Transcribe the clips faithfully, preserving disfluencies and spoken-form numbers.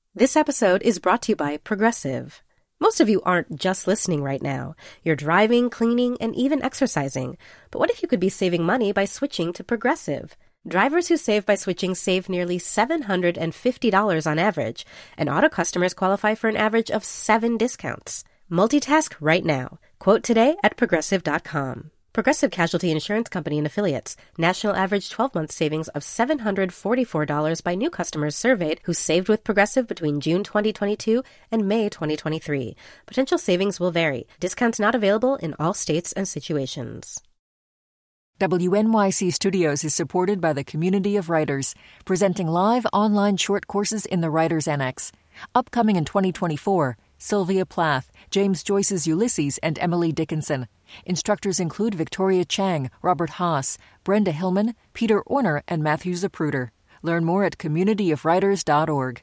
This episode is brought to you by Progressive. Most of you aren't just listening right now. You're driving, cleaning, and even exercising. But what if you could be saving money by switching to Progressive? Drivers who save by switching save nearly seven hundred fifty dollars on average, and auto customers qualify for an average of seven discounts. Multitask right now. Quote today at progressive dot com. Progressive Casualty Insurance Company and Affiliates. National average twelve-month savings of seven hundred forty-four dollars by new customers surveyed who saved with Progressive between June twenty twenty-two and May twenty twenty-three. Potential savings will vary. Discounts not available in all states and situations. W N Y C Studios is supported by the Community of Writers, presenting live online short courses in the Writers Annex. Upcoming in twenty twenty-four, Sylvia Plath, James Joyce's Ulysses, and Emily Dickinson. Instructors include Victoria Chang, Robert Haas, Brenda Hillman, Peter Orner, and Matthew Zapruder. Learn more at community of writers dot org.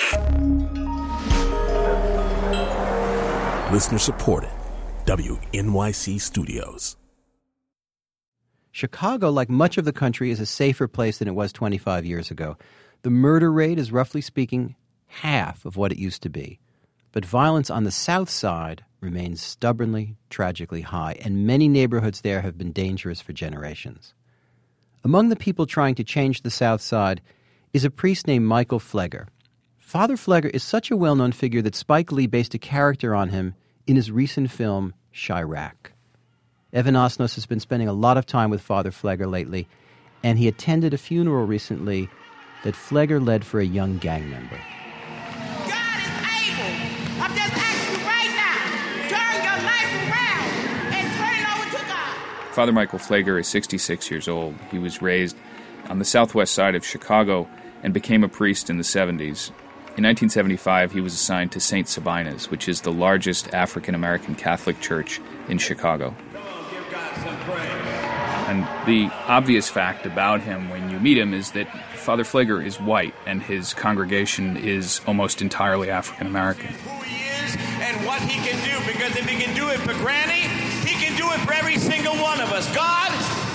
Listener supported. W N Y C Studios. Chicago, like much of the country, is a safer place than it was twenty-five years ago. The murder rate is, roughly speaking, half of what it used to be. But violence on the South Side remains stubbornly, tragically high, and many neighborhoods there have been dangerous for generations. Among the people trying to change the South Side is a priest named Michael Pfleger. Father Pfleger is such a well-known figure that Spike Lee based a character on him in his recent film, Chirac. Evan Osnos has been spending a lot of time with Father Pfleger lately, and he attended a funeral recently that Pfleger led for a young gang member. God is able. I'm just asking you right now, turn your life around and turn it over to God. Father Michael Pfleger is sixty-six years old. He was raised on the southwest side of Chicago and became a priest in the seventies. In nineteen seventy-five, he was assigned to Saint Sabina's, which is the largest African-American Catholic church in Chicago. And the obvious fact about him when you meet him is that Father Pfleger is white and his congregation is almost entirely African-American. Who he is and what he can do, because if he can do it for Granny, he can do it for every single one of us. God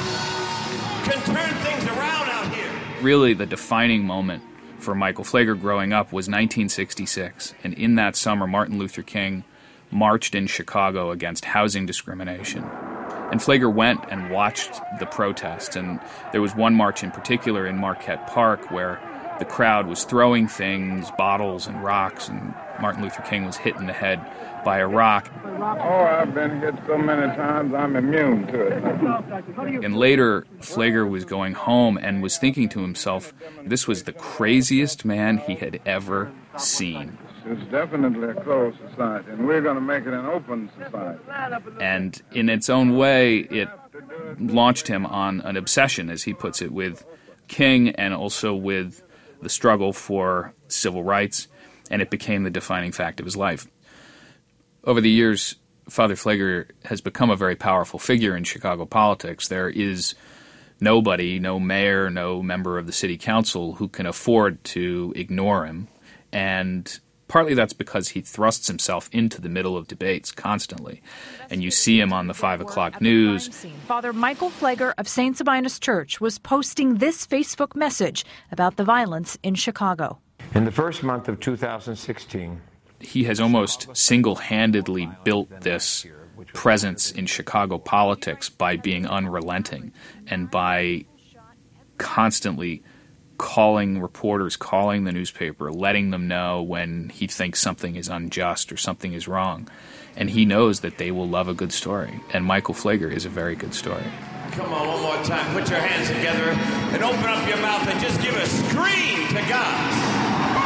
can turn things around out here. Really, the defining moment for Michael Pfleger growing up was nineteen sixty-six, and in that summer, Martin Luther King marched in Chicago against housing discrimination. And Pfleger went and watched the protests, and there was one march in particular in Marquette Park where the crowd was throwing things, bottles and rocks, and Martin Luther King was hit in the head by a rock. Oh, I've been hit so many times, I'm immune to it. And later, Pfleger was going home and was thinking to himself, this was the craziest man he had ever seen. It's definitely a closed society, and we're going to make it an open society. And in its own way, it launched him on an obsession, as he puts it, with King and also with the struggle for civil rights, and it became the defining fact of his life. Over the years, Father Pfleger has become a very powerful figure in Chicago politics. There is nobody, no mayor, no member of the city council who can afford to ignore him, and partly that's because he thrusts himself into the middle of debates constantly. And you see him on the five o'clock news. Father Michael Pfleger of Saint Sabina's Church was posting this Facebook message about the violence in Chicago. In the first month of two thousand sixteen, he has almost single-handedly built this presence in Chicago politics by being unrelenting and by constantly calling reporters, calling the newspaper, letting them know when he thinks something is unjust or something is wrong. And he knows that they will love a good story. And Michael Pfleger is a very good story. Come on, one more time. Put your hands together and open up your mouth and just give a scream to God.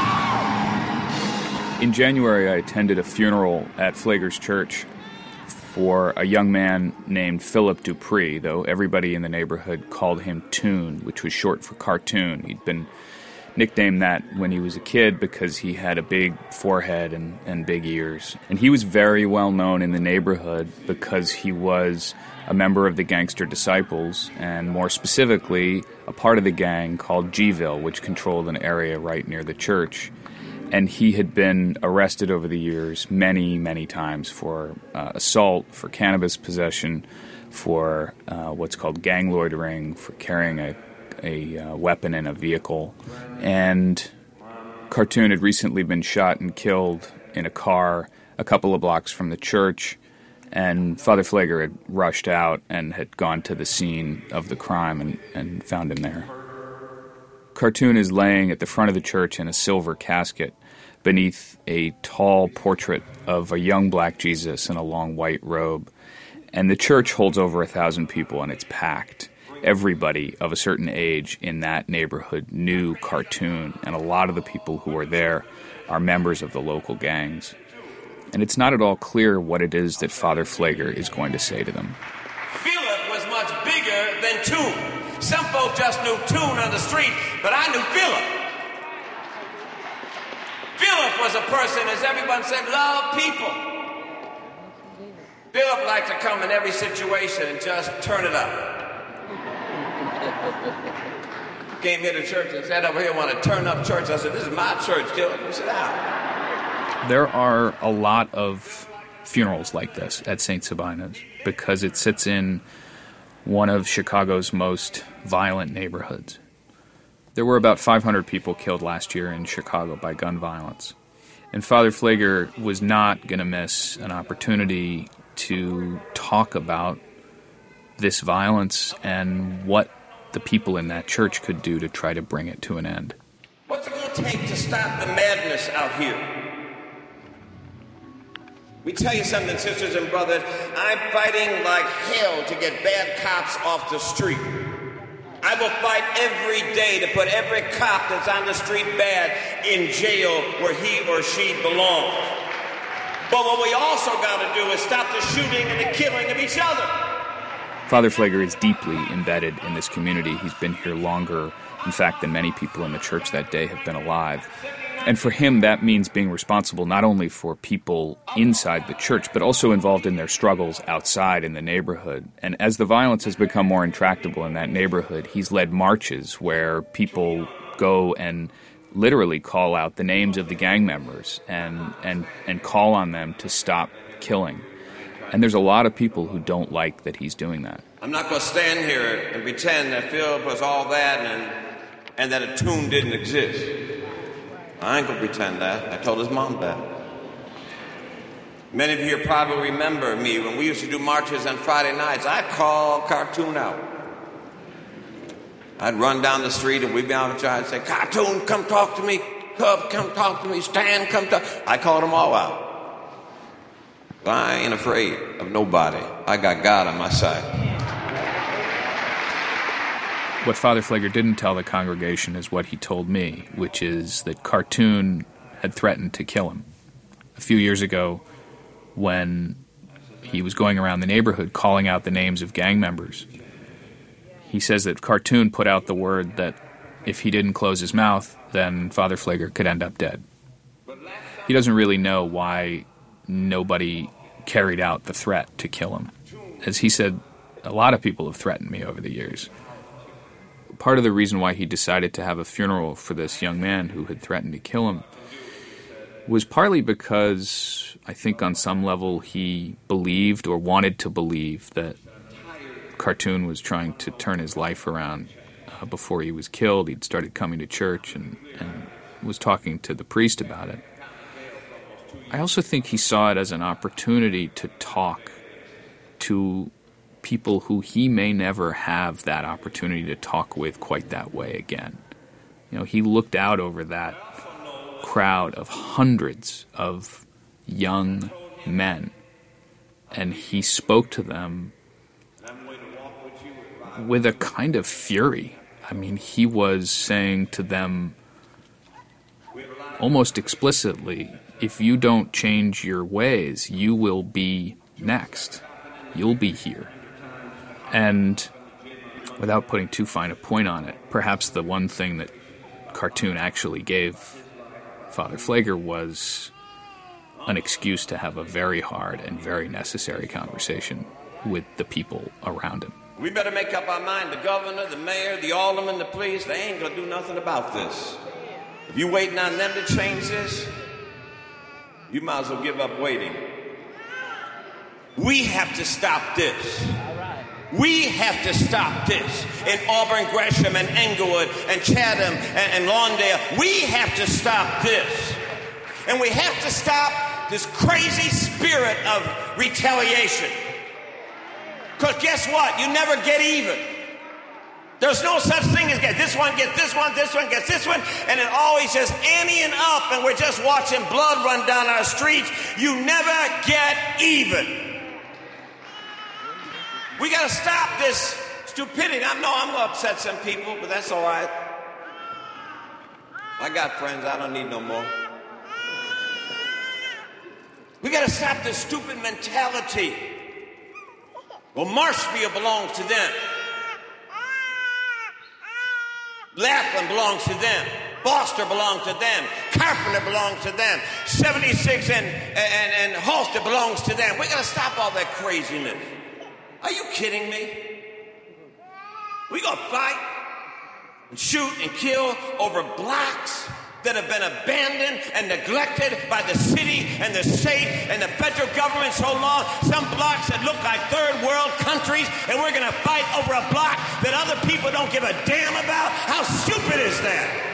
In January, I attended a funeral at Pfleger's church for a young man named Philip Dupree, though everybody in the neighborhood called him Toon, which was short for cartoon. He'd been nicknamed that when he was a kid because he had a big forehead and, and big ears. And he was very well known in the neighborhood because he was a member of the Gangster Disciples, and more specifically, a part of the gang called G-ville, which controlled an area right near the church. And he had been arrested over the years many, many times for uh, assault, for cannabis possession, for uh, what's called gang loitering, for carrying a, a uh, weapon in a vehicle. And Cartoon had recently been shot and killed in a car a couple of blocks from the church, and Father Pfleger had rushed out and had gone to the scene of the crime and, and found him there. Cartoon is laying at the front of the church in a silver casket beneath a tall portrait of a young black Jesus in a long white robe. And the church holds over a thousand people, and it's packed. Everybody of a certain age in that neighborhood knew Cartoon, and a lot of the people who are there are members of the local gangs. And it's not at all clear what it is that Father Pfleger is going to say to them. Philip was much bigger than Toon. Some folk just knew Toon on the street, but I knew Philip. Philip was a person, as everyone said, loved people. Philip liked to come in every situation and just turn it up. Came here to church and sat over here and wanted to turn up church. I said, this is my church, Philip. Sit down. There are a lot of funerals like this at Saint Sabina's because it sits in one of Chicago's most violent neighborhoods. There were about five hundred people killed last year in Chicago by gun violence. And Father Pfleger was not going to miss an opportunity to talk about this violence and what the people in that church could do to try to bring it to an end. What's it going to take to stop the madness out here? We tell you something, sisters and brothers. I'm fighting like hell to get bad cops off the street. I will fight every day to put every cop that's on the street bad in jail where he or she belongs. But what we also got to do is stop the shooting and the killing of each other. Father Pfleger is deeply embedded in this community. He's been here longer, in fact, than many people in the church that day have been alive. And for him, that means being responsible not only for people inside the church, but also involved in their struggles outside in the neighborhood. And as the violence has become more intractable in that neighborhood, he's led marches where people go and literally call out the names of the gang members and, and, and call on them to stop killing. And there's a lot of people who don't like that he's doing that. I'm not going to stand here and pretend that Philip was all that and, and that a Toon didn't exist. I ain't going to pretend that. I told his mom that. Many of you here probably remember me when we used to do marches on Friday nights. I'd call Cartoon out. I'd run down the street and we'd be out and say, Cartoon, come talk to me. Cub, come talk to me. Stan, come talk. I called them all out. But I ain't afraid of nobody. I got God on my side. What Father Pfleger didn't tell the congregation is what he told me, which is that Cartoon had threatened to kill him. A few years ago, when he was going around the neighborhood calling out the names of gang members, he says that Cartoon put out the word that if he didn't close his mouth, then Father Pfleger could end up dead. He doesn't really know why nobody carried out the threat to kill him. As he said, a lot of people have threatened me over the years. Part of the reason why he decided to have a funeral for this young man who had threatened to kill him was partly because I think on some level he believed or wanted to believe that Cartoon was trying to turn his life around. Uh, before he was killed, he'd started coming to church and, and was talking to the priest about it. I also think he saw it as an opportunity to talk to people who he may never have that opportunity to talk with quite that way again. You know, he looked out over that crowd of hundreds of young men, and he spoke to them with a kind of fury. I mean, he was saying to them almost explicitly, if you don't change your ways, you will be next. You'll be here. And without putting too fine a point on it, perhaps the one thing that Cartoon actually gave Father Pfleger was an excuse to have a very hard and very necessary conversation with the people around him. We better make up our mind. The governor, the mayor, the alderman, the police, they ain't going to do nothing about this. If you're waiting on them to change this, you might as well give up waiting. We have to stop this. We have to stop this in Auburn, Gresham, and Englewood, and Chatham, and, and Lawndale. We have to stop this. And we have to stop this crazy spirit of retaliation. Because guess what? You never get even. There's no such thing as get this one gets this one, this one gets this one, and it always just anteing up, and we're just watching blood run down our streets. You never get even. We got to stop this stupidity. I know I'm going to upset some people, but that's all right. I got friends. I don't need no more. We got to stop this stupid mentality. Well, Marshfield belongs to them. Lackland belongs to them. Foster belongs to them. Carpenter belongs to them. seventy-six and, and, and Halsted belongs to them. We got to stop all that craziness. Are you kidding me? We gonna fight and shoot and kill over blocks that have been abandoned and neglected by the city and the state and the federal government so long. Some blocks that look like third world countries, and we're gonna fight over a block that other people don't give a damn about? How stupid is that?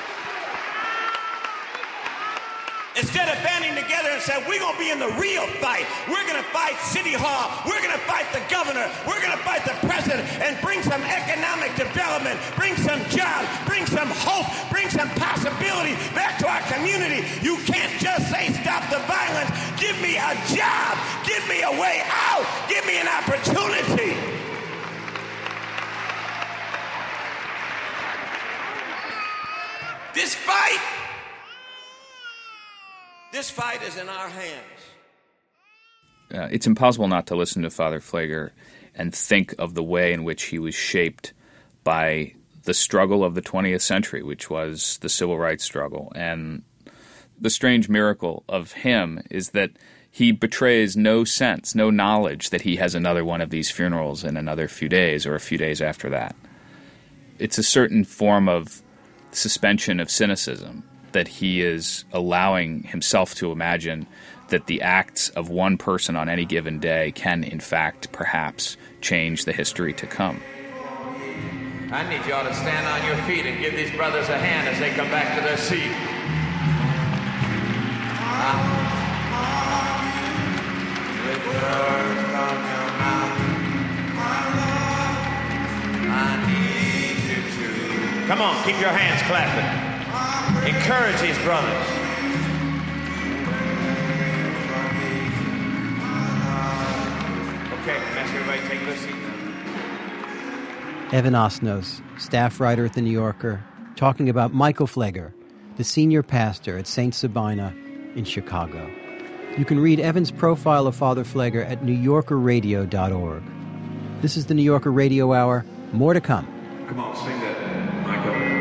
Instead of banding together and saying, we're going to be in the real fight. We're going to fight City Hall. We're going to fight the governor. We're going to fight the president and bring some economic development, bring some jobs, bring some hope, bring some possibility back to our community. You can't just say, stop the violence. Give me a job. Give me a way out. Give me an opportunity. This fight This fight is in our hands. Uh, it's impossible not to listen to Father Pfleger and think of the way in which he was shaped by the struggle of the twentieth century, which was the civil rights struggle. And the strange miracle of him is that he betrays no sense, no knowledge that he has another one of these funerals in another few days or a few days after that. It's a certain form of suspension of cynicism that he is allowing himself to imagine that the acts of one person on any given day can, in fact, perhaps change the history to come. I need y'all to stand on your feet and give these brothers a hand as they come back to their seat. Come on, keep your hands clapping. Encourage these brothers. Okay, ask everybody to take their seat now. Evan Osnos, staff writer at The New Yorker, talking about Michael Pfleger, the senior pastor at Saint Sabina in Chicago. You can read Evan's profile of Father Pfleger at new yorker radio dot org. This is the New Yorker Radio Hour. More to come. Come on, sing that, Michael.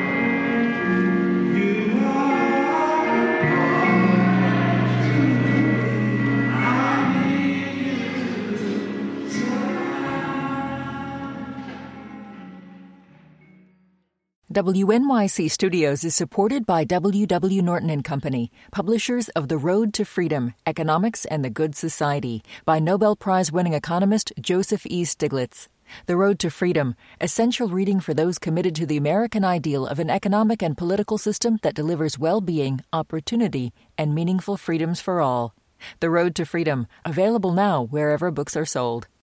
W N Y C Studios is supported by W W. Norton and Company, publishers of The Road to Freedom, Economics and the Good Society, by Nobel Prize-winning economist Joseph E. Stiglitz. The Road to Freedom, essential reading for those committed to the American ideal of an economic and political system that delivers well-being, opportunity, and meaningful freedoms for all. The Road to Freedom, available now wherever books are sold.